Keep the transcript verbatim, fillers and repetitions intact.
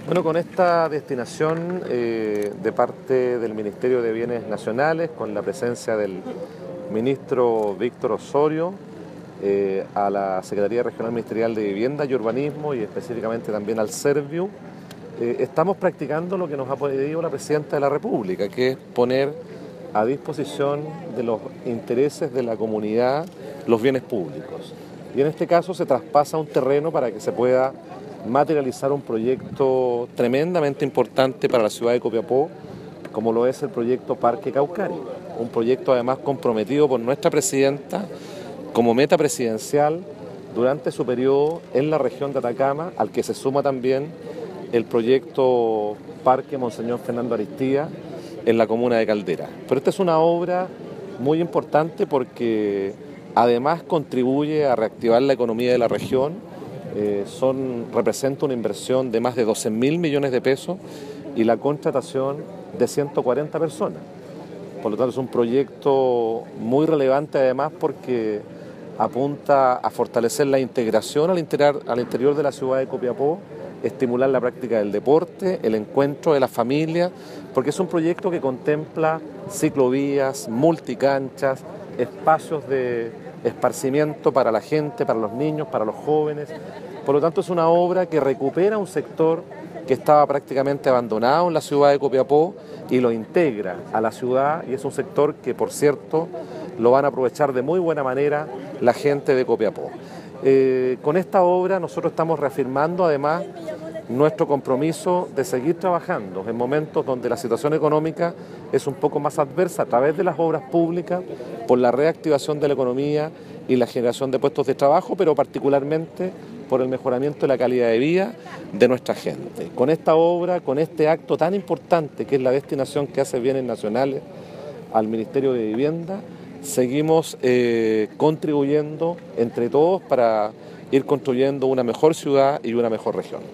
Bueno, con esta destinación eh, de parte del Ministerio de Bienes Nacionales, con la presencia del ministro Víctor Osorio, eh, a la Secretaría Regional Ministerial de Vivienda y Urbanismo y específicamente también al Serviu, eh, estamos practicando lo que nos ha pedido la Presidenta de la República, que es poner a disposición de los intereses de la comunidad los bienes públicos. Y en este caso se traspasa un terreno para que se pueda materializar un proyecto tremendamente importante para la ciudad de Copiapó, como lo es el proyecto Parque Caucaria, un proyecto además comprometido por nuestra presidenta como meta presidencial durante su periodo en la región de Atacama, al que se suma también el proyecto Parque Monseñor Fernando Aristía en la comuna de Caldera. Pero esta es una obra muy importante porque además contribuye a reactivar la economía de la región. Eh, son, representa una inversión de más de doce mil millones de pesos y la contratación de ciento cuarenta personas. Por lo tanto, es un proyecto muy relevante además porque apunta a fortalecer la integración al interior, al interior de la ciudad de Copiapó, estimular la práctica del deporte, el encuentro de la familia, porque es un proyecto que contempla ciclovías, multicanchas, espacios de esparcimiento para la gente, para los niños, para los jóvenes. Por lo tanto, es una obra que recupera un sector que estaba prácticamente abandonado en la ciudad de Copiapó y lo integra a la ciudad, y es un sector que, por cierto, lo van a aprovechar de muy buena manera la gente de Copiapó. Eh, con esta obra nosotros estamos reafirmando además nuestro compromiso de seguir trabajando en momentos donde la situación económica es un poco más adversa a través de las obras públicas por la reactivación de la economía y la generación de puestos de trabajo, pero particularmente por el mejoramiento de la calidad de vida de nuestra gente. Con esta obra, con este acto tan importante que es la destinación que hace bienes nacionales al Ministerio de Vivienda, seguimos eh, contribuyendo entre todos para ir construyendo una mejor ciudad y una mejor región.